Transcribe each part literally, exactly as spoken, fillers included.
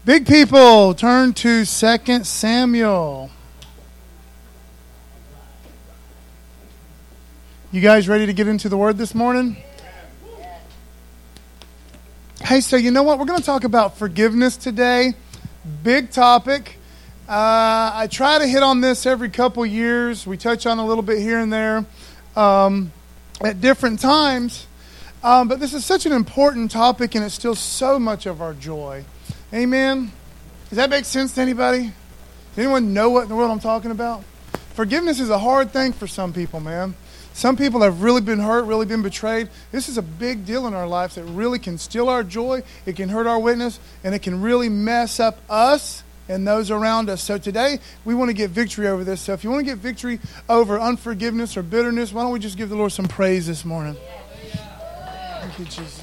Big people, turn to Second Samuel. You guys ready to get into the Word this morning? Hey, so you know what? We're going to talk about forgiveness today. Big topic. Uh, I try to hit on this every couple years. We touch on a little bit here and there um, at different times. Um, but this is such an important topic, and it's still so much of our joy. Amen? Does that make sense to anybody? Does anyone know what in the world I'm talking about? Forgiveness is a hard thing for some people, man. Some people have really been hurt, really been betrayed. This is a big deal in our lives that really can steal our joy, it can hurt our witness, and it can really mess up us and those around us. So today, we want to get victory over this. So if you want to get victory over unforgiveness or bitterness, why don't we just give the Lord some praise this morning? Thank you, Jesus.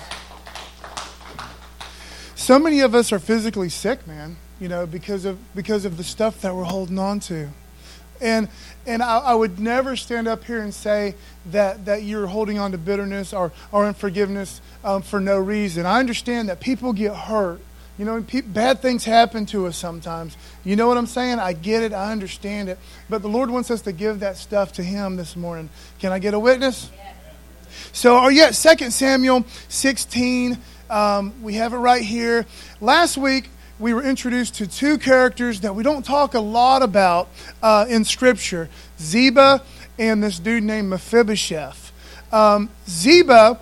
So many of us are physically sick, man, you know, because of because of the stuff that we're holding on to. And and I, I would never stand up here and say that, that you're holding on to bitterness or, or unforgiveness um, for no reason. I understand that people get hurt. You know, pe- bad things happen to us sometimes. You know what I'm saying? I get it. I understand it. But the Lord wants us to give that stuff to Him this morning. Can I get a witness? Yeah. So are you at Second Samuel sixteen? Um, we have it right here. Last week, we were introduced to two characters that we don't talk a lot about uh, in Scripture. Ziba and this dude named Mephibosheth. Um, Ziba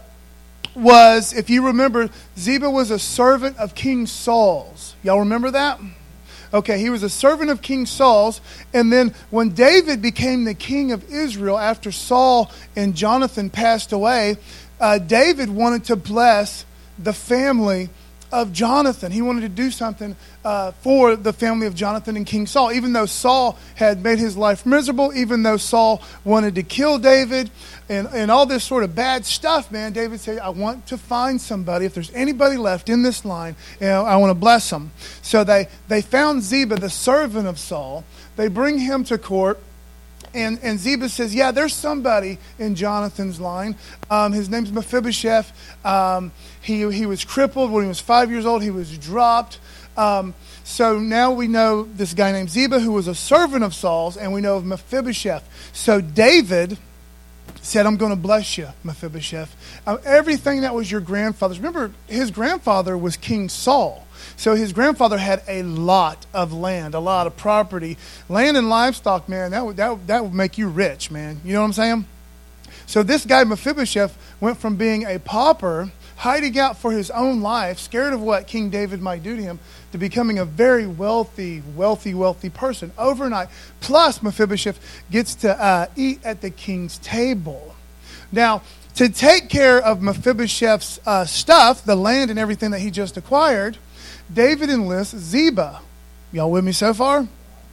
was, if you remember, Ziba was a servant of King Saul's. Y'all remember that? Okay, he was a servant of King Saul's. And then when David became the king of Israel after Saul and Jonathan passed away, uh, David wanted to bless the family of Jonathan. He wanted to do something uh, for the family of Jonathan and King Saul. Even though Saul had made his life miserable, even though Saul wanted to kill David and, and all this sort of bad stuff, man, David said, I want to find somebody. If there's anybody left in this line, you know, I want to bless them. So they, they found Ziba, the servant of Saul. They bring him to court. And, and Ziba says, yeah, there's somebody in Jonathan's line. Um, his name's Mephibosheth. Um, he, he was crippled when he was five years old. He was dropped. Um, so now we know this guy named Ziba who was a servant of Saul's, and we know of Mephibosheth. So David said, I'm going to bless you, Mephibosheth. Uh, everything that was your grandfather's. Remember, his grandfather was King Saul. So his grandfather had a lot of land, a lot of property. Land and livestock, man, that would, that would, that would make you rich, man. You know what I'm saying? So this guy, Mephibosheth, went from being a pauper, hiding out for his own life, scared of what King David might do to him, to becoming a very wealthy, wealthy, wealthy person overnight. Plus, Mephibosheth gets to uh, eat at the king's table. Now, to take care of Mephibosheth's uh, stuff, the land and everything that he just acquired, David enlists Ziba. Y'all with me so far?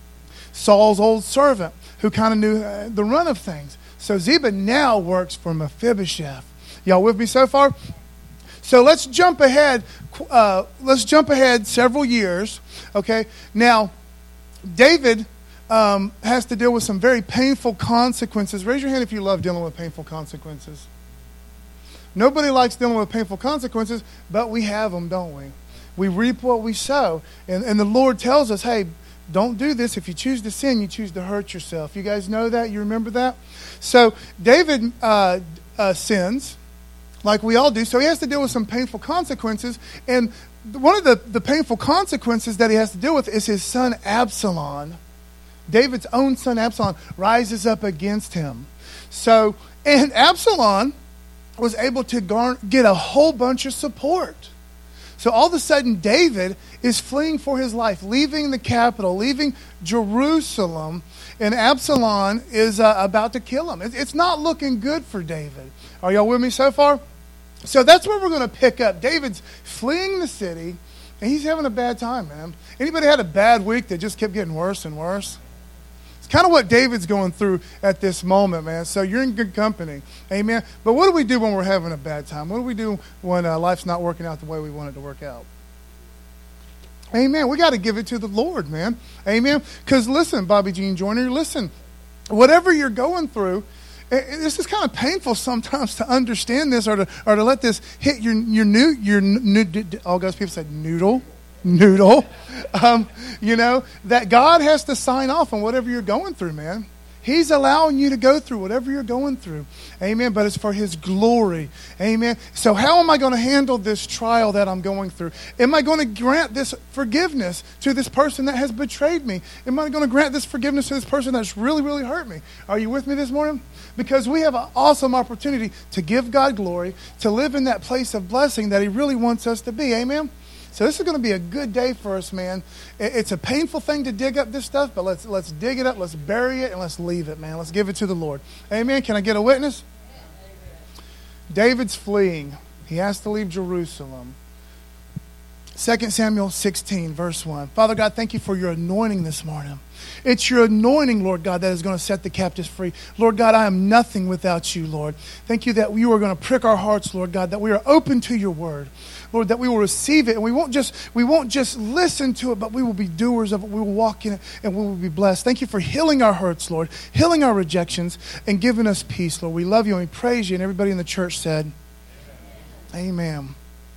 Saul's old servant who kind of knew uh, the run of things. So Ziba now works for Mephibosheth. Y'all with me so far? So let's jump ahead. Uh, let's jump ahead several years. Okay. Now, David um, has to deal with some very painful consequences. Raise your hand if you love dealing with painful consequences. Nobody likes dealing with painful consequences, but we have them, don't we? We reap what we sow. And, and the Lord tells us, hey, don't do this. If you choose to sin, you choose to hurt yourself. You guys know that? You remember that? So David uh, uh, sins, like we all do. So he has to deal with some painful consequences. And one of the, the painful consequences that he has to deal with is his son Absalom. David's own son Absalom rises up against him. So, and Absalom was able to garner, get a whole bunch of support. So all of a sudden, David is fleeing for his life, leaving the capital, leaving Jerusalem, and Absalom is uh, about to kill him. It's not looking good for David. Are y'all with me so far? So that's where we're going to pick up. David's fleeing the city, and he's having a bad time, man. Anybody had a bad week that just kept getting worse and worse? Kind of what David's going through at this moment, man. So you're in good company. Amen. But what do we do when we're having a bad time? What do we do when uh, life's not working out the way we want it to work out? Amen. We got to give it to the Lord, man. Amen. Because listen, Bobby Jean Joyner, listen, whatever you're going through, this is kind of painful sometimes to understand this or to or to let this hit your your new your new. All God's people said noodle. Noodle. um, you know, that God has to sign off on whatever you're going through, man. He's allowing you to go through whatever you're going through. Amen. But it's for His glory. Amen. So how am I going to handle this trial that I'm going through? Am I going to grant this forgiveness to this person that has betrayed me? Am I going to grant this forgiveness to this person that's really, really hurt me? Are you with me this morning? Because we have an awesome opportunity to give God glory, to live in that place of blessing that He really wants us to be. Amen. So this is going to be a good day for us, man. It's a painful thing to dig up this stuff, but let's let's dig it up, let's bury it, and let's leave it, man. Let's give it to the Lord. Amen. Can I get a witness? David's fleeing. He has to leave Jerusalem. Second Samuel sixteen, verse one. Father God, thank you for your anointing this morning. It's your anointing, Lord God, that is going to set the captives free. Lord God, I am nothing without you, Lord. Thank you that you are going to prick our hearts, Lord God, that we are open to your word. Lord, that we will receive it, and we won't just we won't just listen to it, but we will be doers of it. We will walk in it, and we will be blessed. Thank you for healing our hurts, Lord, healing our rejections, and giving us peace, Lord. We love you, and we praise you, and everybody in the church said, Amen. Amen.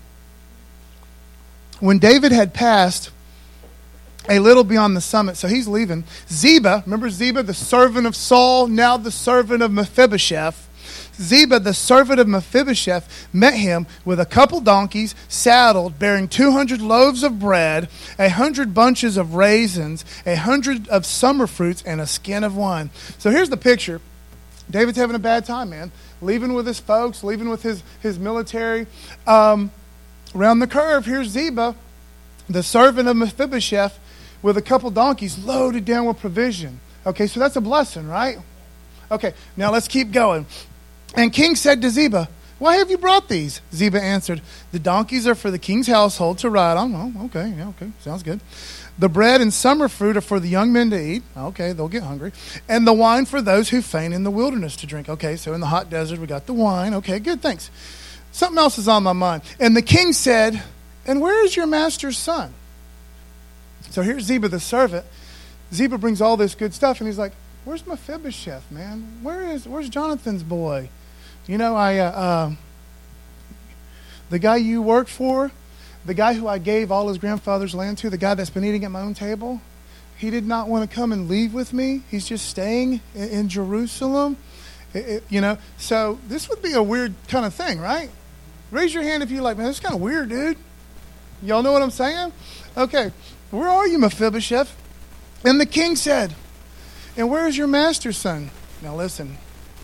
When David had passed a little beyond the summit, so he's leaving, Ziba, remember Ziba, the servant of Saul, now the servant of Mephibosheth, Ziba, the servant of Mephibosheth, met him with a couple donkeys saddled, bearing two hundred loaves of bread, a hundred bunches of raisins, a hundred of summer fruits, and a skin of wine. So here's the picture. David's having a bad time, man. Leaving with his folks, leaving with his, his military. Um, around the curve, here's Ziba, the servant of Mephibosheth, with a couple donkeys loaded down with provision. Okay, so that's a blessing, right? Okay, now let's keep going. And King said to Ziba, why have you brought these? Ziba answered, the donkeys are for the king's household to ride on. Oh, okay, yeah, okay, sounds good. The bread and summer fruit are for the young men to eat. Okay, they'll get hungry. And the wine for those who faint in the wilderness to drink. Okay, so in the hot desert we got the wine. Okay, good, thanks. Something else is on my mind. And the king said, and where is your master's son? So here's Ziba the servant. Ziba brings all this good stuff, and he's like, where's Mephibosheth, man? Where is, where's Jonathan's boy? You know, I, uh, uh, the guy you worked for, the guy who I gave all his grandfather's land to, the guy that's been eating at my own table, he did not want to come and leave with me. He's just staying in, in Jerusalem. It, it, you know, so this would be a weird kind of thing, right? Raise your hand if you're like, man, this is kind of weird, dude. Y'all know what I'm saying? Okay, where are you, Mephibosheth? And the king said, and where is your master's son? Now listen.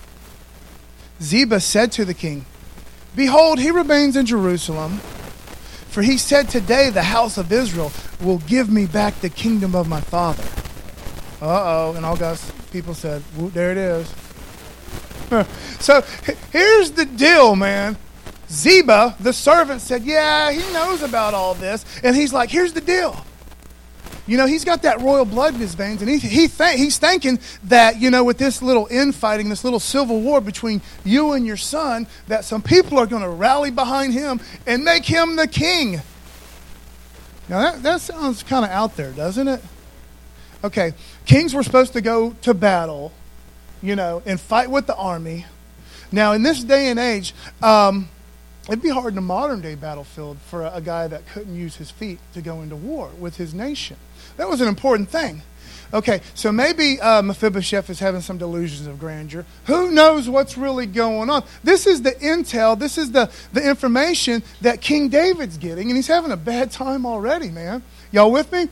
Ziba said to the king, behold, he remains in Jerusalem, for he said today the house of Israel will give me back the kingdom of my father. Uh-oh, and all God's people said, there it is. So here's the deal, man. Ziba, the servant, said, yeah, he knows about all this. And he's like, here's the deal. You know, he's got that royal blood in his veins, and he, he th- he's thinking that, you know, with this little infighting, this little civil war between you and your son, that some people are going to rally behind him and make him the king. Now, that, that sounds kind of out there, doesn't it? Okay, kings were supposed to go to battle, you know, and fight with the army. Now, in this day and age, um, it'd be hard in a modern-day battlefield for a, a guy that couldn't use his feet to go into war with his nation. That was an important thing. Okay, so maybe uh, Mephibosheth is having some delusions of grandeur. Who knows what's really going on? This is the intel, this is the, the information that King David's getting, and he's having a bad time already, man. Y'all with me?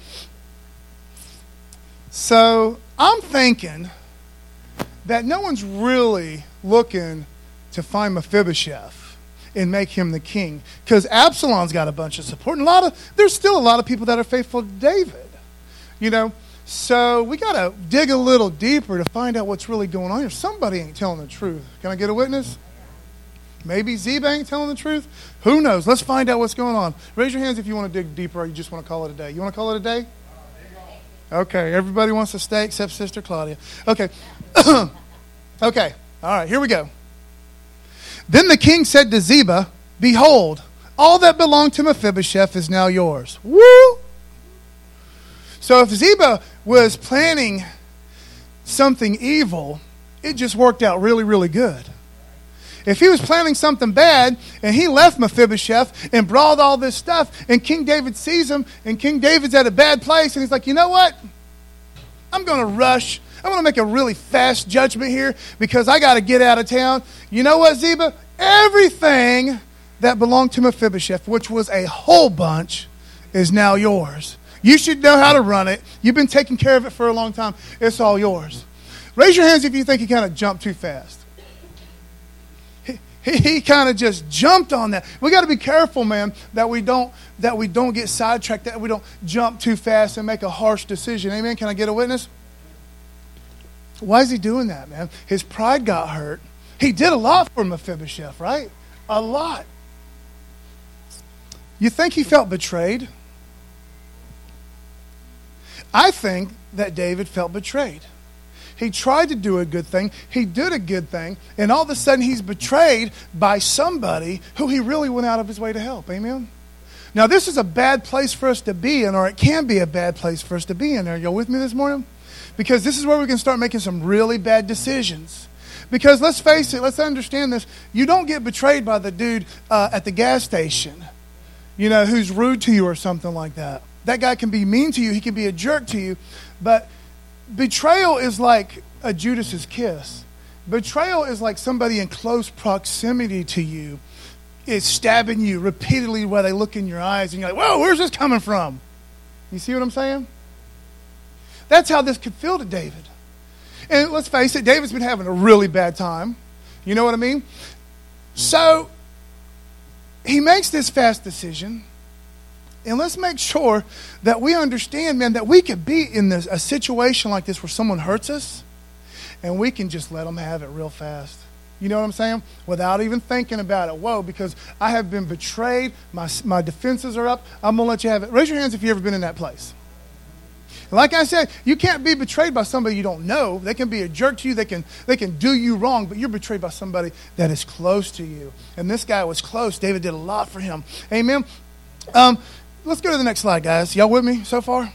So I'm thinking that no one's really looking to find Mephibosheth and make him the king, because Absalom's got a bunch of support, and a lot of there's still a lot of people that are faithful to David. You know, so we got to dig a little deeper to find out what's really going on here. Somebody ain't telling the truth. Can I get a witness? Maybe Ziba ain't telling the truth. Who knows? Let's find out what's going on. Raise your hands if you want to dig deeper or you just want to call it a day. You want to call it a day? Okay, everybody wants to stay except Sister Claudia. Okay. Okay, all right, here we go. Then the king said to Ziba, behold, all that belonged to Mephibosheth is now yours. Woo! So if Ziba was planning something evil, it just worked out really, really good. If he was planning something bad and he left Mephibosheth and brought all this stuff and King David sees him and King David's at a bad place and he's like, you know what? I'm going to rush. I'm going to make a really fast judgment here because I got to get out of town. You know what, Ziba? Everything that belonged to Mephibosheth, which was a whole bunch, is now yours. You should know how to run it. You've been taking care of it for a long time. It's all yours. Raise your hands if you think he kind of jumped too fast. He, he, he kind of just jumped on that. We got to be careful, man, that we don't that we don't get sidetracked, that we don't jump too fast and make a harsh decision. Amen? Can I get a witness? Why is he doing that, man? His pride got hurt. He did a lot for Mephibosheth, right? A lot. You think he felt betrayed? I think that David felt betrayed. He tried to do a good thing. He did a good thing. And all of a sudden he's betrayed by somebody who he really went out of his way to help. Amen? Now this is a bad place for us to be in, or it can be a bad place for us to be in. Are you with me this morning? Because this is where we can start making some really bad decisions. Because let's face it, let's understand this. You don't get betrayed by the dude uh, at the gas station, you know, who's rude to you or something like that. That guy can be mean to you. He can be a jerk to you. But betrayal is like a Judas's kiss. Betrayal is like somebody in close proximity to you is stabbing you repeatedly while they look in your eyes. And you're like, whoa, where's this coming from? You see what I'm saying? That's how this could feel to David. And let's face it, David's been having a really bad time. You know what I mean? So he makes this fast decision. And let's make sure that we understand, man, that we could be in this, a situation like this where someone hurts us and we can just let them have it real fast. You know what I'm saying? Without even thinking about it. Whoa, because I have been betrayed. My, my defenses are up. I'm going to let you have it. Raise your hands if you've ever been in that place. Like I said, you can't be betrayed by somebody you don't know. They can be a jerk to you. They can they can do you wrong, but you're betrayed by somebody that is close to you. And this guy was close. David did a lot for him. Amen. Um, let's go to the next slide, guys. Y'all with me so far?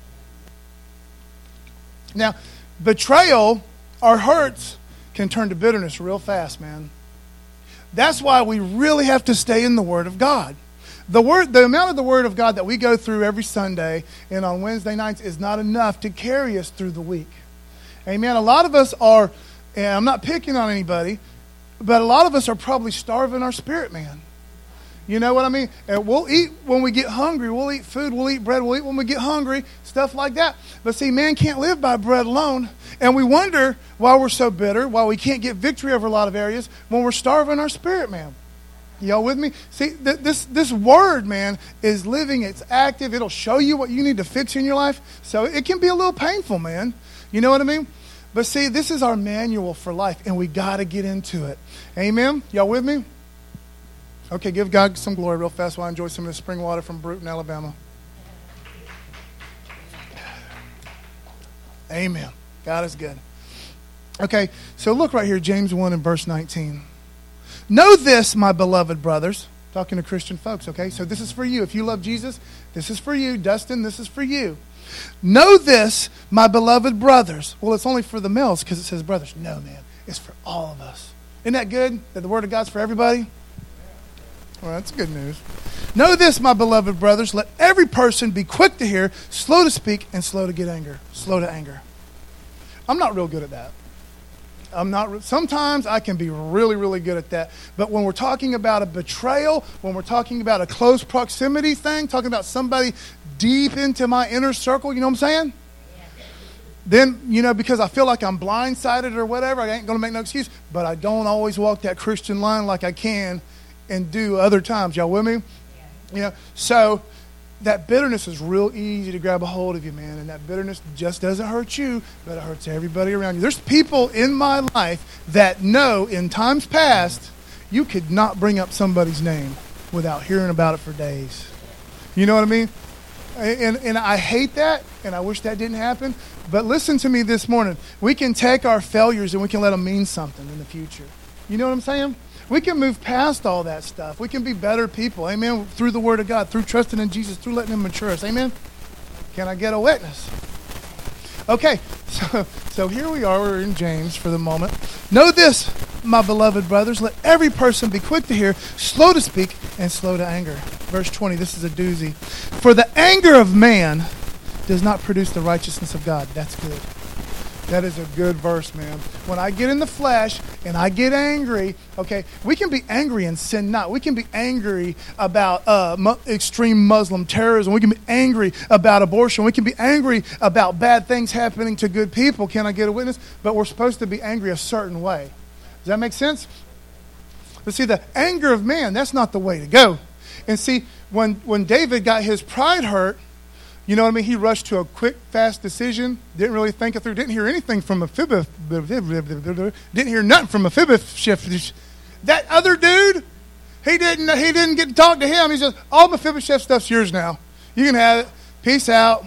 Now, betrayal or hurts can turn to bitterness real fast, man. That's why we really have to stay in the Word of God. The word, the amount of the Word of God that we go through every Sunday and on Wednesday nights is not enough to carry us through the week. Amen. A lot of us are, and I'm not picking on anybody, but a lot of us are probably starving our spirit, man. You know what I mean? And we'll eat when we get hungry. We'll eat food. We'll eat bread. We'll eat when we get hungry. Stuff like that. But see, man can't live by bread alone. And we wonder why we're so bitter, why we can't get victory over a lot of areas when we're starving our spirit, man. Y'all with me? See, th- this this word, man, is living. It's active. It'll show you what you need to fix in your life. So it can be a little painful, man. You know what I mean? But see, this is our manual for life, and we got to get into it. Amen? Y'all with me? Okay, give God some glory real fast while I enjoy some of this spring water from Bruton, Alabama. Amen. God is good. Okay, so look right here, James one and verse nineteen. Know this, my beloved brothers. Talking to Christian folks, okay? So this is for you. If you love Jesus, this is for you. Dustin, this is for you. Know this, my beloved brothers. Well, it's only for the males because it says brothers. No, man. It's for all of us. Isn't that good that the Word of God's for everybody? Well, that's good news. Know this, my beloved brothers. Let every person be quick to hear, slow to speak, and slow to get anger. Slow to anger. I'm not real good at that. I'm not. Sometimes I can be really, really good at that. But when we're talking about a betrayal, when we're talking about a close proximity thing, talking about somebody deep into my inner circle, you know what I'm saying? Yeah. Then, you know, because I feel like I'm blindsided or whatever, I ain't going to make no excuse. But I don't always walk that Christian line like I can and do other times. Y'all with me? Yeah. You know, so that bitterness is real easy to grab a hold of you, man. And that bitterness just doesn't hurt you, but it hurts everybody around you. There's people in my life that know in times past you could not bring up somebody's name without hearing about it for days. You know what I mean? And, and I hate that, and I wish that didn't happen. But listen to me this morning. We can take our failures and we can let them mean something in the future. You know what I'm saying? We can move past all that stuff. We can be better people, amen, through the Word of God, through trusting in Jesus, through letting Him mature us, amen? Can I get a witness? Okay, so, so here we are. We're in James for the moment. Know this, my beloved brothers, let every person be quick to hear, slow to speak, and slow to anger. Verse twenty, this is a doozy. For the anger of man does not produce the righteousness of God. That's good. That is a good verse, man. When I get in the flesh and I get angry, okay, we can be angry and sin not. We can be angry about uh, mu- extreme Muslim terrorism. We can be angry about abortion. We can be angry about bad things happening to good people. Can I get a witness? But we're supposed to be angry a certain way. Does that make sense? But see, the anger of man, that's not the way to go. And see, when, when David got his pride hurt, you know what I mean? He rushed to a quick, fast decision. Didn't really think it through. Didn't hear anything from Mephibosheth. Didn't hear nothing from Mephibosheth. That other dude, he didn't. He didn't get to talk to him. He says, "All Mephibosheth stuff's yours now. You can have it. Peace out."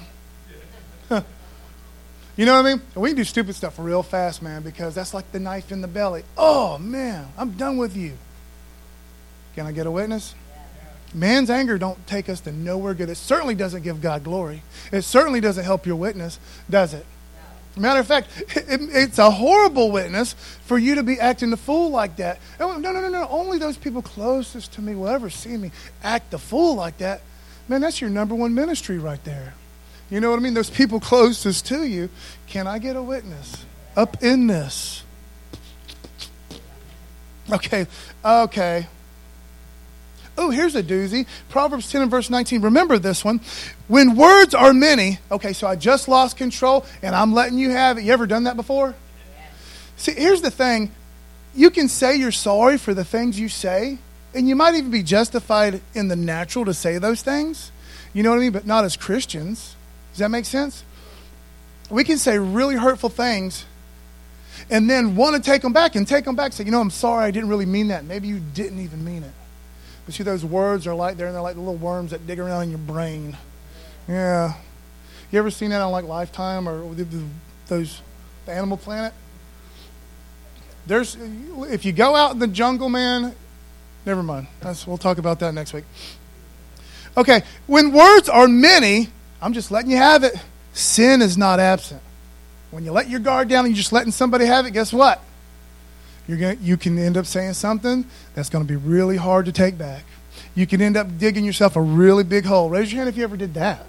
You know what I mean? We can do stupid stuff real fast, man, because that's like the knife in the belly. Oh man, I'm done with you. Can I get a witness? Man's anger don't take us to nowhere good. It certainly doesn't give God glory. It certainly doesn't help your witness, does it? No. Matter of fact, it, it's a horrible witness for you to be acting the fool like that. No, no, no, no. Only those people closest to me will ever see me act the fool like that. Man, that's your number one ministry right there. You know what I mean? Those people closest to you. Can I get a witness up in this? Okay, okay. Oh, here's a doozy. Proverbs ten and verse nineteen. Remember this one. When words are many, okay, so I just lost control and I'm letting you have it. You ever done that before? Yeah. See, here's the thing. You can say you're sorry for the things you say, and you might even be justified in the natural to say those things. You know what I mean? But not as Christians. Does that make sense? We can say really hurtful things and then want to take them back and take them back and say, you know, I'm sorry, I didn't really mean that. Maybe you didn't even mean it. But see, those words are like, they're, they're like the little worms that dig around in your brain. Yeah. You ever seen that on like Lifetime or the, the, those, the Animal Planet? There's, if you go out in the jungle, man, never mind. That's, we'll talk about that next week. Okay, when words are many, I'm just letting you have it. Sin is not absent. When you let your guard down and you're just letting somebody have it, guess what? You're gonna, you can end up saying something that's going to be really hard to take back. You can end up digging yourself a really big hole. Raise your hand if you ever did that.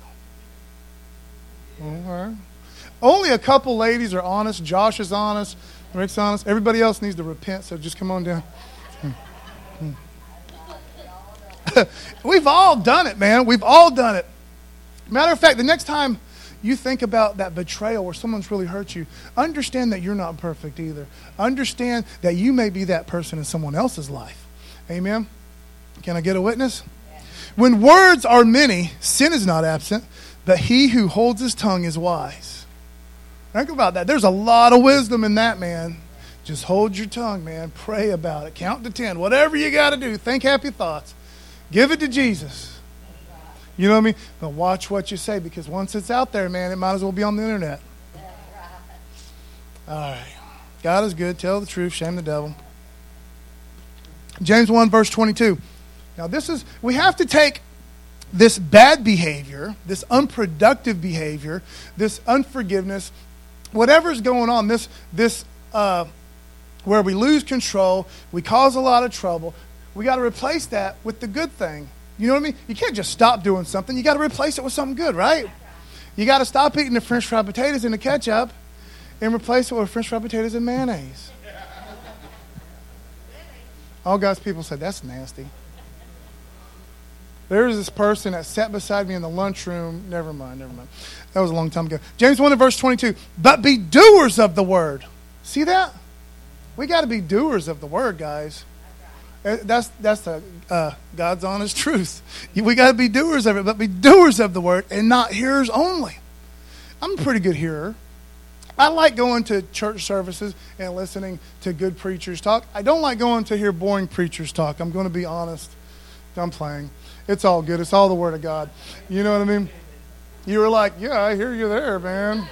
Okay. Only a couple ladies are honest. Josh is honest. Rick's honest. Everybody else needs to repent, so just come on down. Hmm. Hmm. We've all done it, man. We've all done it. Matter of fact, the next time you think about that betrayal where someone's really hurt you, understand that you're not perfect either. Understand that you may be that person in someone else's life. Amen? Can I get a witness? Yeah. When words are many, sin is not absent, but he who holds his tongue is wise. Think about that. There's a lot of wisdom in that, man. Just hold your tongue, man. Pray about it. Count to ten. Whatever you got to do. Think happy thoughts. Give it to Jesus. You know what I mean? But watch what you say, because once it's out there, man, it might as well be on the internet. All right. God is good. Tell the truth. Shame the devil. James one, verse twenty-two. Now this is, we have to take this bad behavior, this unproductive behavior, this unforgiveness, whatever's going on, this, this uh, where we lose control, we cause a lot of trouble, we got to replace that with the good thing. You know what I mean? You can't just stop doing something. You got to replace it with something good, right? You got to stop eating the French fried potatoes and the ketchup and replace it with French fried potatoes and mayonnaise. All God's people said, that's nasty. There was this person that sat beside me in the lunchroom. Never mind, never mind. That was a long time ago. James one and verse twenty-two. But be doers of the word. See that? We got to be doers of the word, guys. That's that's the uh, God's honest truth. We got to be doers of it, but be doers of the word and not hearers only. I'm a pretty good hearer. I like going to church services and listening to good preachers talk. I don't like going to hear boring preachers talk. I'm going to be honest. I'm playing. It's all good. It's all the word of God. You know what I mean? You were like, yeah, I hear you there, man.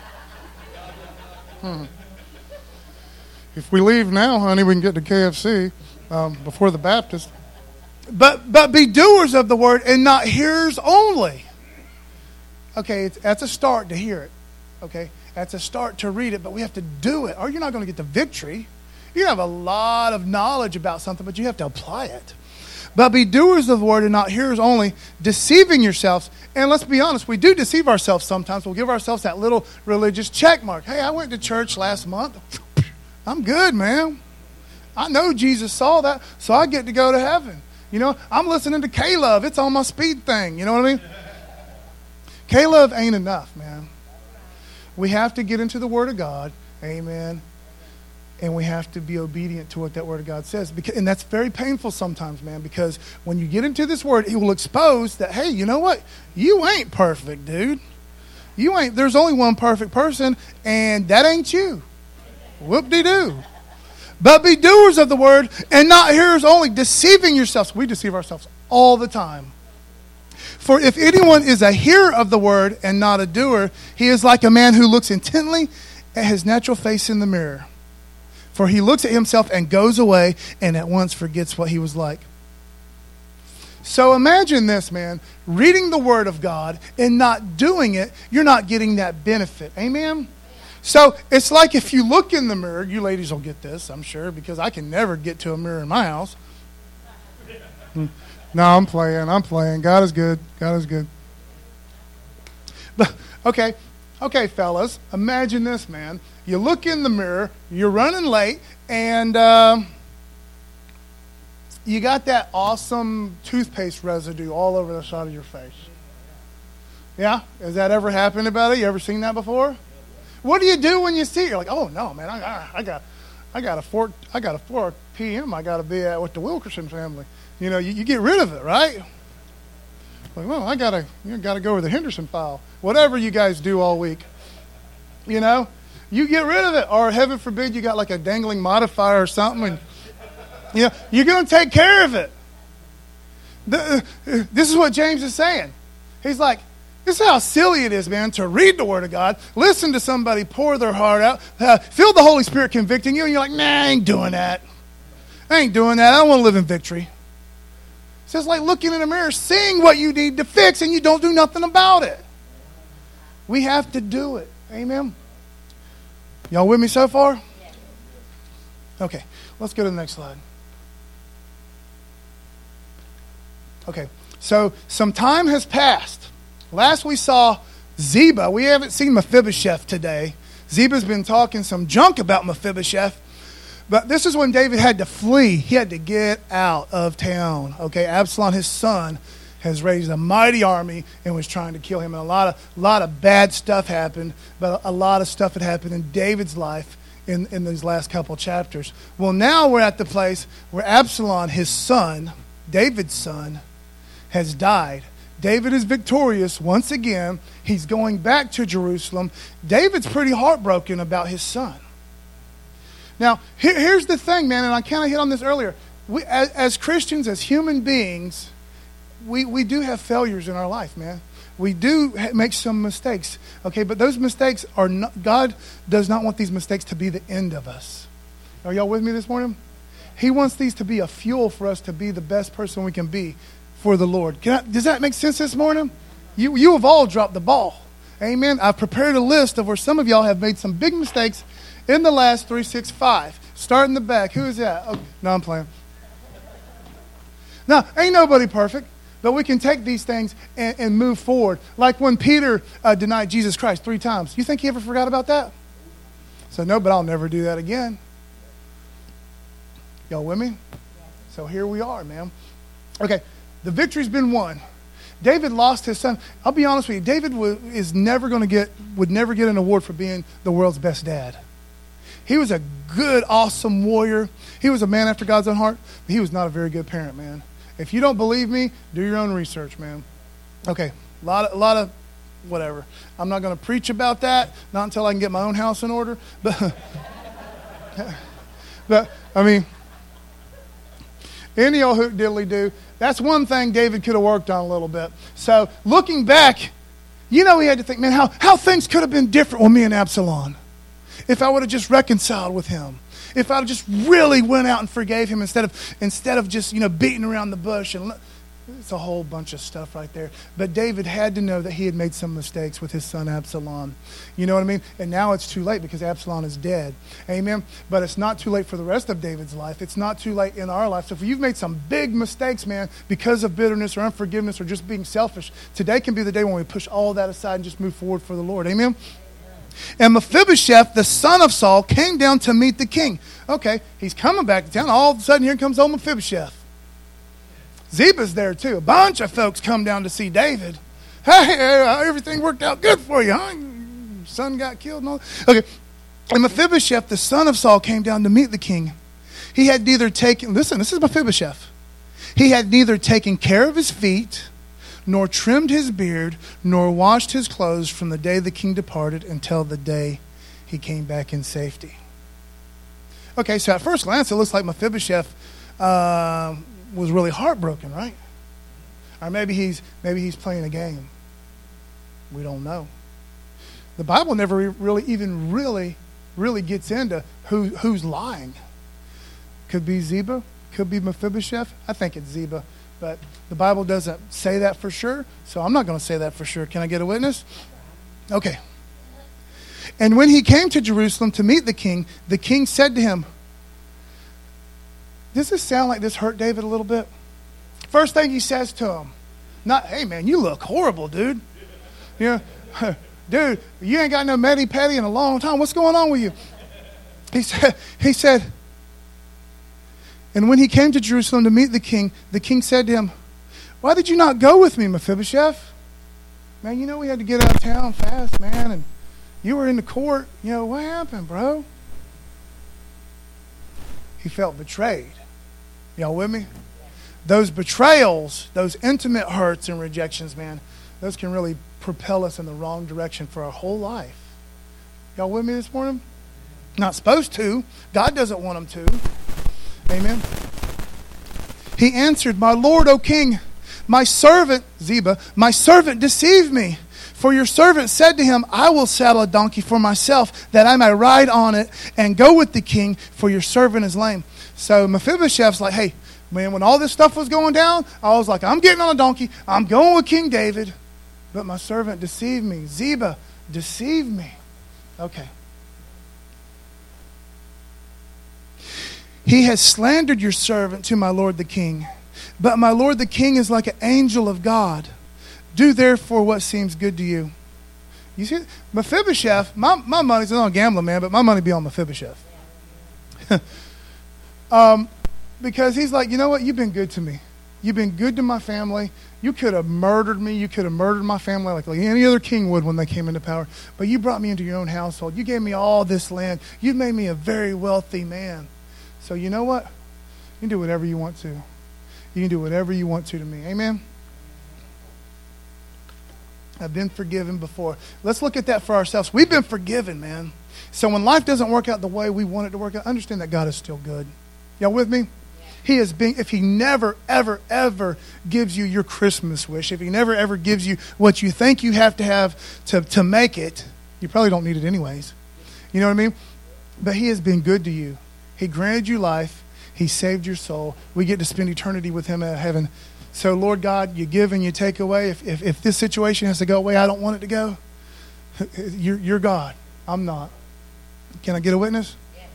Hmm. If we leave now, honey, we can get to K F C. Um, before the Baptist. But but be doers of the word and not hearers only. Okay, it's, that's a start to hear it. Okay, that's a start to read it, but we have to do it, or you're not going to get the victory. You have a lot of knowledge about something, but you have to apply it. But be doers of the word and not hearers only, deceiving yourselves. And let's be honest, we do deceive ourselves sometimes. We'll give ourselves that little religious check mark. Hey, I went to church last month. I'm good, man. I know Jesus saw that, so I get to go to heaven. You know, I'm listening to K-Love. It's on my speed thing. You know what I mean? K-Love ain't enough, man. We have to get into the Word of God. Amen. And we have to be obedient to what that Word of God says. Because, and that's very painful sometimes, man, because when you get into this Word, it will expose that, hey, you know what? You ain't perfect, dude. You ain't. There's only one perfect person, and that ain't you. Whoop-de-doo. But be doers of the Word and not hearers only, deceiving yourselves. We deceive ourselves all the time. For if anyone is a hearer of the Word and not a doer, he is like a man who looks intently at his natural face in the mirror. For he looks at himself and goes away and at once forgets what he was like. So imagine this, man. Reading the Word of God and not doing it, you're not getting that benefit. Amen? So it's like if you look in the mirror, you ladies will get this, I'm sure, because I can never get to a mirror in my house. No, I'm playing. I'm playing. God is good. God is good. But, okay. Okay, fellas. Imagine this, man. You look in the mirror, you're running late, and uh, you got that awesome toothpaste residue all over the side of your face. Yeah? Has that ever happened about it? You ever seen that before? What do you do when you see it? You're like, oh, no, man, I got I got, I got a four, I got a four p.m. I got to be at with the Wilkerson family. You know, you, you get rid of it, right? Like, well, I gotta, you gotta go with the Henderson file. Whatever you guys do all week, you know, you get rid of it. Or heaven forbid, you got like a dangling modifier or something, and you know, you're gonna take care of it. The, uh, this is what James is saying. He's like, this is how silly it is, man, to read the Word of God, listen to somebody pour their heart out, uh, feel the Holy Spirit convicting you, and you're like, nah, I ain't doing that. I ain't doing that. I don't want to live in victory. So it's like looking in a mirror, seeing what you need to fix, and you don't do nothing about it. We have to do it. Amen? Y'all with me so far? Okay, let's go to the next slide. Okay, so some time has passed. Last we saw Ziba. We haven't seen Mephibosheth today. Ziba's been talking some junk about Mephibosheth. But this is when David had to flee. He had to get out of town. Okay, Absalom, his son, has raised a mighty army and was trying to kill him. And a lot of a lot of bad stuff happened, but a lot of stuff had happened in David's life in, in these last couple chapters. Well, now we're at the place where Absalom, his son, David's son, has died. David is victorious once again. He's going back to Jerusalem. David's pretty heartbroken about his son. Now, here, here's the thing, man, and I kind of hit on this earlier. We, as, as Christians, as human beings, we, we do have failures in our life, man. We do ha- make some mistakes, okay? But those mistakes are not, God does not want these mistakes to be the end of us. Are y'all with me this morning? He wants these to be a fuel for us to be the best person we can be for the Lord. Can I, does that make sense this morning? You, you have all dropped the ball. Amen. I've prepared a list of where some of y'all have made some big mistakes in the last three, six, five. Start in the back. Who is that? Oh, no, I'm playing. Now, ain't nobody perfect, but we can take these things and, and move forward. Like when Peter uh, denied Jesus Christ three times. You think he ever forgot about that? So, no, but I'll never do that again. Y'all with me? So here we are, man. Okay, the victory's been won. David lost his son. I'll be honest with you. David w- is never going to get, would never get an award for being the world's best dad. He was a good, awesome warrior. He was a man after God's own heart, but he was not a very good parent, man. If you don't believe me, do your own research, man. Okay, a lot of, a lot of whatever. I'm not going to preach about that, not until I can get my own house in order. But, but I mean, any old hoot diddly do. That's one thing David could have worked on a little bit. So looking back, you know, he had to think, man, how, how things could have been different with me and Absalom. If I would have just reconciled with him. If I just really went out and forgave him instead of instead of just, you know, beating around the bush. And It's a whole bunch of stuff right there. But David had to know that he had made some mistakes with his son Absalom. You know what I mean? And now it's too late because Absalom is dead. Amen? But it's not too late for the rest of David's life. It's not too late in our life. So if you've made some big mistakes, man, because of bitterness or unforgiveness or just being selfish, today can be the day when we push all that aside and just move forward for the Lord. Amen? And Mephibosheth, the son of Saul, came down to meet the king. Okay, he's coming back to town. All of a sudden, here comes old Mephibosheth. Ziba's there too. A bunch of folks come down to see David. Hey, everything worked out good for you, huh? Your son got killed and all. Okay, and Mephibosheth, the son of Saul, came down to meet the king. He had neither taken, listen, this is Mephibosheth. He had neither taken care of his feet, nor trimmed his beard, nor washed his clothes from the day the king departed until the day he came back in safety. Okay, so at first glance, it looks like Mephibosheth uh, was really heartbroken, right? Or maybe he's maybe he's playing a game. We don't know. The Bible never really even really, really gets into who who's lying. Could be Ziba, could be Mephibosheth. I think it's Ziba, but the Bible doesn't say that for sure, so I'm not going to say that for sure. Can I get a witness? Okay. And when he came to Jerusalem to meet the king, the king said to him, does this sound like this hurt David a little bit? First thing he says to him, not, hey man, you look horrible, dude. You know, dude, you ain't got no medi-pedi in a long time. What's going on with you? He said, he said, and when he came to Jerusalem to meet the king, the king said to him, why did you not go with me, Mephibosheth? Man, you know we had to get out of town fast, man, and you were in the court. You know, what happened, bro? He felt betrayed. Y'all with me? Those betrayals, those intimate hurts and rejections, man, those can really propel us in the wrong direction for our whole life. Y'all with me this morning? Not supposed to. God doesn't want them to. Amen. He answered, my Lord, O king, my servant, Ziba, my servant deceived me. For your servant said to him, I will saddle a donkey for myself, that I may ride on it and go with the king, for your servant is lame. So Mephibosheth's like, hey, man, when all this stuff was going down, I was like, I'm getting on a donkey. I'm going with King David. But my servant deceived me. Ziba deceived me. Okay. He has slandered your servant to my lord the king. But my lord the king is like an angel of God. Do therefore what seems good to you. You see, Mephibosheth, my, my money's not on gambling, man, but my money be on Mephibosheth. um, because he's like, you know what? You've been good to me. You've been good to my family. You could have murdered me. You could have murdered my family like, like any other king would when they came into power. But you brought me into your own household. You gave me all this land. You made me a very wealthy man. So you know what? You can do whatever you want to. You can do whatever you want to to me. Amen? I've been forgiven before. Let's look at that for ourselves. We've been forgiven, man. So when life doesn't work out the way we want it to work out, understand that God is still good. Y'all with me? Yeah. He is being, if he never, ever, ever gives you your Christmas wish, if he never, ever gives you what you think you have to have to, to make it, you probably don't need it anyways. You know what I mean? But he has been good to you. He granted you life. He saved your soul. We get to spend eternity with him in heaven. So, Lord God, you give and you take away. If, if, if this situation has to go away, I don't want it to go. You're, you're God. I'm not. Can I get a witness?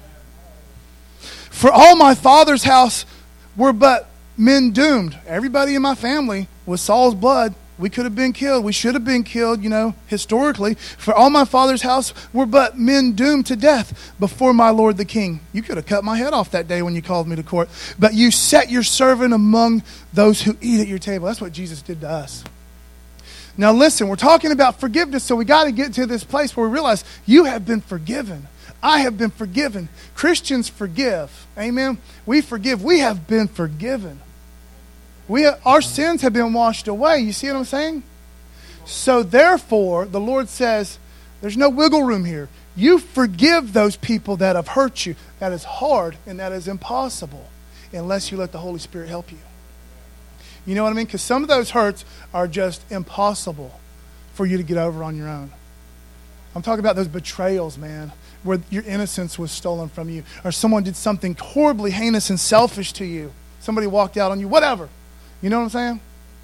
For all my father's house were but men doomed. Everybody in my family was Saul's blood. We could have been killed. We should have been killed, you know, historically. For all my father's house were but men doomed to death before my lord the king. You could have cut my head off that day when you called me to court. But you set your servant among those who eat at your table. That's what Jesus did to us. Now listen, we're talking about forgiveness, so we got to get to this place where we realize you have been forgiven. I have been forgiven. Christians forgive. Amen? We forgive. We have been forgiven. We, our sins have been washed away. You see what I'm saying? So therefore, the Lord says, there's no wiggle room here. You forgive those people that have hurt you. That is hard and that is impossible unless you let the Holy Spirit help you. You know what I mean? Because some of those hurts are just impossible for you to get over on your own. I'm talking about those betrayals, man, where your innocence was stolen from you, or someone did something horribly heinous and selfish to you. Somebody walked out on you, whatever. You know what I'm saying?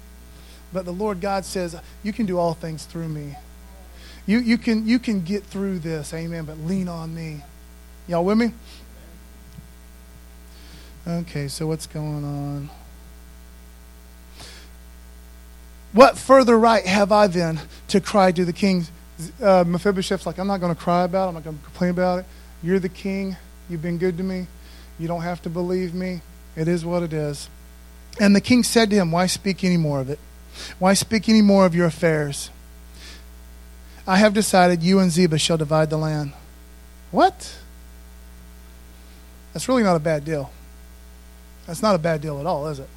But the Lord God says, you can do all things through me. You, you, can, you can get through this, amen, but lean on me. Y'all with me? Okay, so what's going on? What further right have I then to cry to the king? Uh, Mephibosheth's like, I'm not going to cry about it. I'm not going to complain about it. You're the king. You've been good to me. You don't have to believe me. It is what it is. And the king said to him, why speak any more of it? Why speak any more of your affairs? I have decided you and Ziba shall divide the land. What? That's really not a bad deal. That's not a bad deal at all, is it?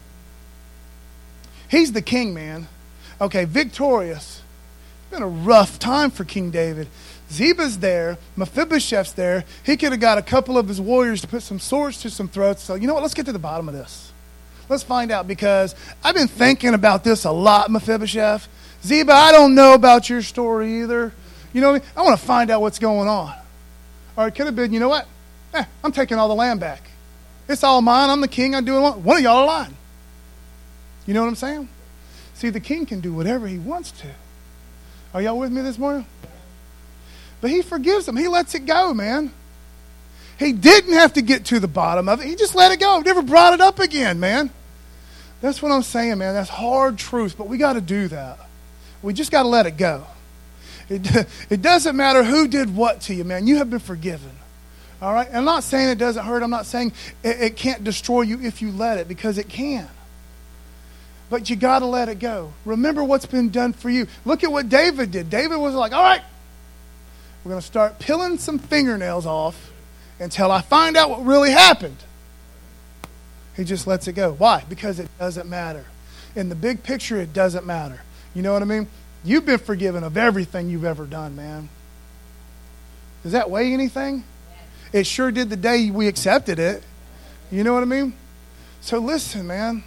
He's the king, man. Okay, victorious. It's been a rough time for King David. Ziba's there. Mephibosheth's there. He could have got a couple of his warriors to put some swords to some throats. So, you know what? Let's get to the bottom of this. Let's find out, because I've been thinking about this a lot, Mephibosheth. Ziba, I don't know about your story either. You know what I mean? I want to find out what's going on. Or it could have been, you know what? Eh, I'm taking all the land back. It's all mine. I'm the king. I'm doing what? One of y'all are lying. You know what I'm saying? See, the king can do whatever he wants to. Are y'all with me this morning? But he forgives them. He lets it go, man. He didn't have to get to the bottom of it. He just let it go. Never brought it up again, man. That's what I'm saying, man. That's hard truth, but we got to do that. We just got to let it go. It, it doesn't matter who did what to you, man. You have been forgiven. All right? I'm not saying it doesn't hurt. I'm not saying it, it can't destroy you if you let it, because it can. But you got to let it go. Remember what's been done for you. Look at what David did. David was like, all right, we're going to start peeling some fingernails off until I find out what really happened. He just lets it go. Why? Because it doesn't matter. In the big picture, it doesn't matter. You know what I mean? You've been forgiven of everything you've ever done, man. Does that weigh anything? It sure did the day we accepted it. You know what I mean? So listen, man.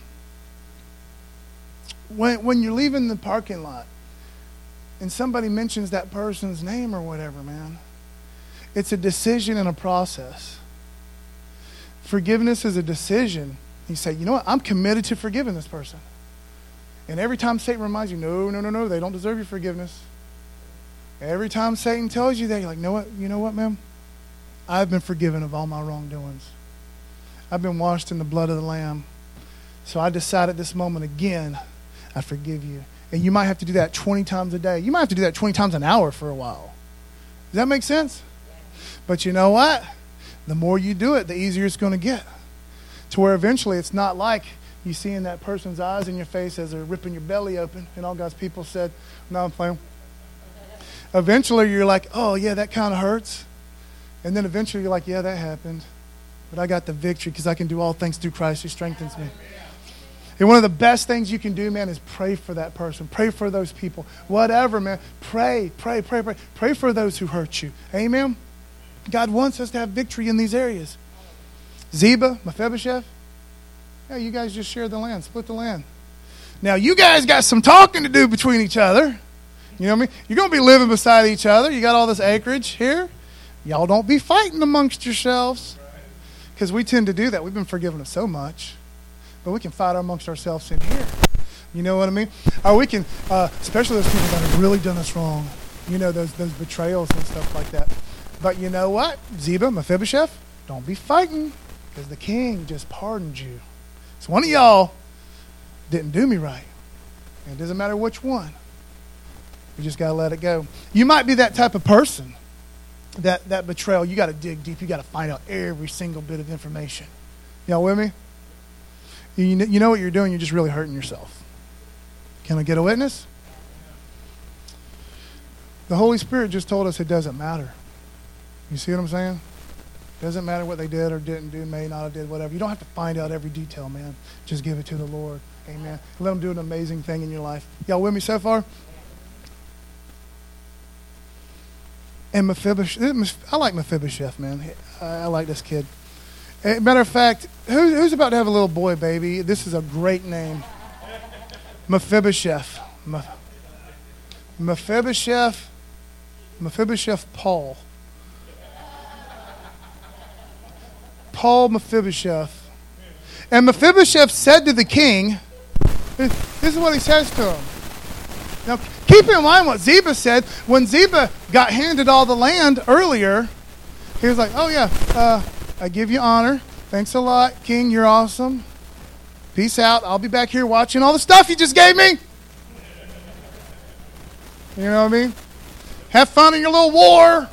When, when you're leaving the parking lot and somebody mentions that person's name or whatever, man, it's a decision and a process. Forgiveness is a decision. You say, you know what? I'm committed to forgiving this person. And every time Satan reminds you, no, no, no, no, they don't deserve your forgiveness. Every time Satan tells you that, you're like, know what? You know what, ma'am? I've been forgiven of all my wrongdoings. I've been washed in the blood of the Lamb. So I decide at this moment again, I forgive you. And you might have to do that twenty times a day. You might have to do that twenty times an hour for a while. Does that make sense? But you know what? The more you do it, the easier it's going to get. To where eventually it's not like you see in that person's eyes in your face as they're ripping your belly open. And all God's people said, no, I'm playing. Eventually you're like, oh, yeah, that kind of hurts. And then eventually you're like, yeah, that happened. But I got the victory because I can do all things through Christ who strengthens me. And one of the best things you can do, man, is pray for that person. Pray for those people. Whatever, man. Pray, pray, pray, pray. Pray for those who hurt you. Amen? God wants us to have victory in these areas. Ziba, Mephibosheth, yeah, you guys just share the land, split the land. Now, you guys got some talking to do between each other. You know what I mean? You're going to be living beside each other. You got all this acreage here. Y'all don't be fighting amongst yourselves. Because we tend to do that. We've been forgiven of so much. But we can fight amongst ourselves in here. You know what I mean? Or we can, uh, especially those people that have really done us wrong. You know, those those betrayals and stuff like that. But you know what? Ziba, Mephibosheth, don't be fighting. Because the king just pardoned you. So one of y'all didn't do me right. And it doesn't matter which one. You just got to let it go. You might be that type of person. That, that betrayal, you got to dig deep. You got to find out every single bit of information. Y'all with me? You, you know what you're doing. You're just really hurting yourself. Can I get a witness? The Holy Spirit just told us it doesn't matter. You see what I'm saying? Doesn't matter what they did or didn't do, may not have did, whatever. You don't have to find out every detail, man. Just give it to the Lord. Amen. Let him do an amazing thing in your life. Y'all with me so far? And Mephibosheth, I like Mephibosheth, man. I like this kid. Matter of fact, who, who's about to have a little boy, baby? This is a great name. Mephibosheth. Mephibosheth. Mephibosheth Paul. Paul Mephibosheth. And Mephibosheth said to the king, This is what he says to him. Now, keep in mind what Ziba said. When Ziba got handed all the land earlier, he was like, oh, yeah, uh, I give you honor. Thanks a lot, King. You're awesome. Peace out. I'll be back here watching all the stuff you just gave me. You know what I mean? Have fun in your little war.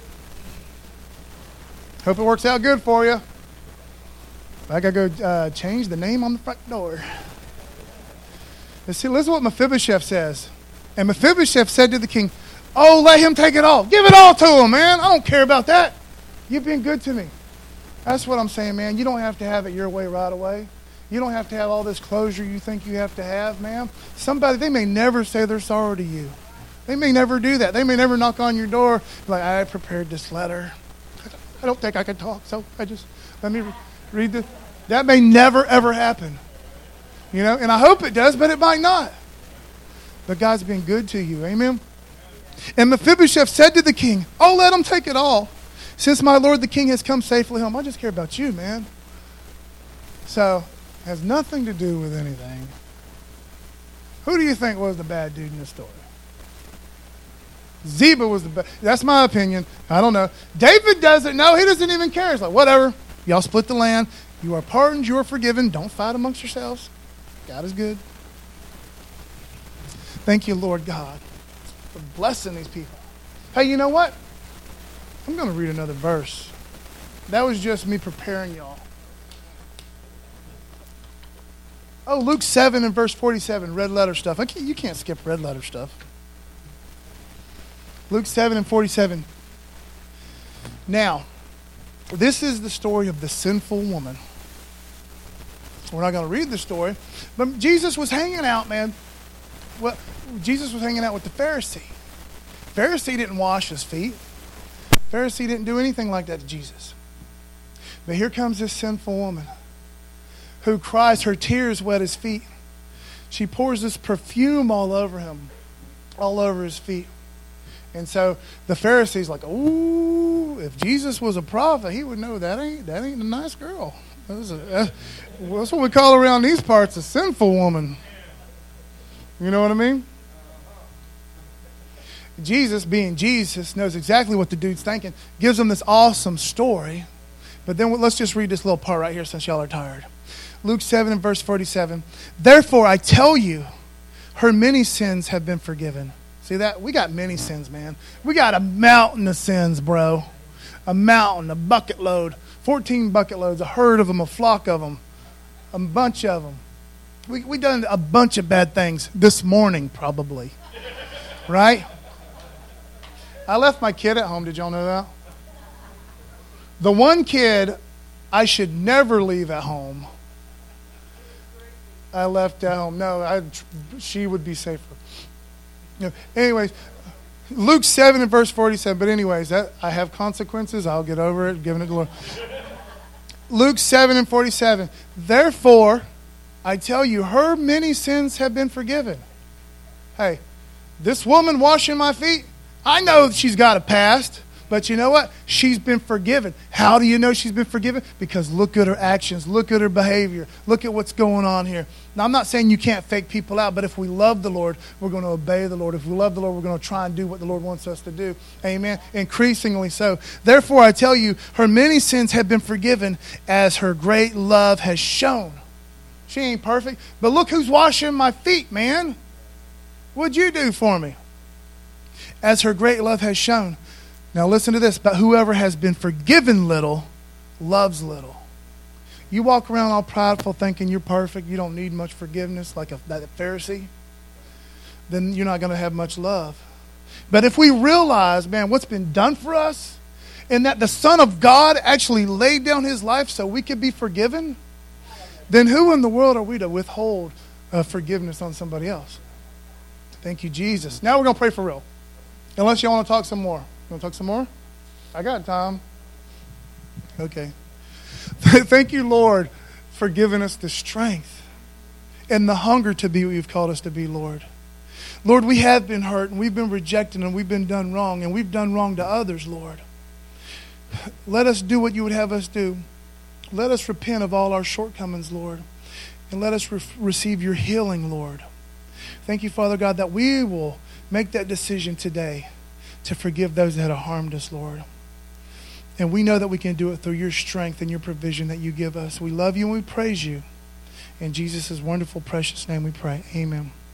Hope it works out good for you. I got to go uh, change the name on the front door. Let's see, listen to what Mephibosheth says. And Mephibosheth said to the king, oh, let him take it all. Give it all to him, man. I don't care about that. You've been good to me. That's what I'm saying, man. You don't have to have it your way right away. You don't have to have all this closure you think you have to have, man. Somebody, they may never say they're sorry to you. They may never do that. They may never knock on your door like, I prepared this letter. I don't think I can talk, so I just, let me read this. That may never, ever happen. You know, and I hope it does, but it might not. But God's been good to you. Amen? And Mephibosheth said to the king, oh, let him take it all. Since my lord the king has come safely home, I just care about you, man. So, it has nothing to do with anything. Who do you think was the bad dude in this story? Ziba was the bad. That's my opinion. I don't know. David doesn't know. He doesn't even care. He's like, whatever. Y'all split the land. You are pardoned. You are forgiven. Don't fight amongst yourselves. God is good. Thank you, Lord God, for blessing these people. Hey, you know what? I'm going to read another verse. That was just me preparing y'all. Oh, Luke seven and verse forty-seven, red letter stuff. I can't, you can't skip red letter stuff. Luke seven and forty-seven. Now, this is the story of the sinful woman. We're not going to read the story, but Jesus was hanging out, man. Well, Jesus was hanging out with the Pharisee. Pharisee didn't wash his feet. Pharisee didn't do anything like that to Jesus. But here comes this sinful woman who cries, her tears wet his feet. She pours this perfume all over him, all over his feet. And so the Pharisee's like, ooh, if Jesus was a prophet, he would know that ain't that ain't a nice girl. That's, a, that's what we call around these parts a sinful woman. You know what I mean? Jesus, being Jesus, knows exactly what the dude's thinking. Gives him this awesome story. But then let's just read this little part right here since y'all are tired. Luke seven and verse forty-seven. Therefore, I tell you, her many sins have been forgiven. See that? We got many sins, man. We got a mountain of sins, bro. A mountain, a bucket load. fourteen bucket loads, a herd of them, a flock of them, a bunch of them. We we done a bunch of bad things this morning, probably. Right? I left my kid at home. Did y'all know that? The one kid I should never leave at home, I left at home. No, I, she would be safer. You know, anyways, Luke seven and verse forty-seven. But anyways, that, I have consequences. I'll get over it, giving it to the Lord. Luke seven and forty-seven. Therefore, I tell you, her many sins have been forgiven. Hey, this woman washing my feet, I know she's got a past, but you know what? She's been forgiven. How do you know she's been forgiven? Because look at her actions. Look at her behavior. Look at what's going on here. Now, I'm not saying you can't fake people out, but if we love the Lord, we're going to obey the Lord. If we love the Lord, we're going to try and do what the Lord wants us to do. Amen? Increasingly so. Therefore, I tell you, her many sins have been forgiven as her great love has shown. She ain't perfect, but look who's washing my feet, man. What'd you do for me? As her great love has shown. Now listen to this. But whoever has been forgiven little, loves little. You walk around all prideful thinking you're perfect, you don't need much forgiveness like a, that Pharisee, then you're not going to have much love. But if we realize, man, what's been done for us, and that the Son of God actually laid down his life so we could be forgiven, then who in the world are we to withhold uh, forgiveness on somebody else? Thank you, Jesus. Now we're going to pray for real. Unless you want to talk some more. You want to talk some more? I got time. Okay. Thank you, Lord, for giving us the strength and the hunger to be what you've called us to be, Lord. Lord, we have been hurt and we've been rejected and we've been done wrong and we've done wrong to others, Lord. Let us do what you would have us do. Let us repent of all our shortcomings, Lord. And let us re- receive your healing, Lord. Thank you, Father God, that we will make that decision today to forgive those that have harmed us, Lord. And we know that we can do it through your strength and your provision that you give us. We love you and we praise you. In Jesus' wonderful, precious name we pray. Amen.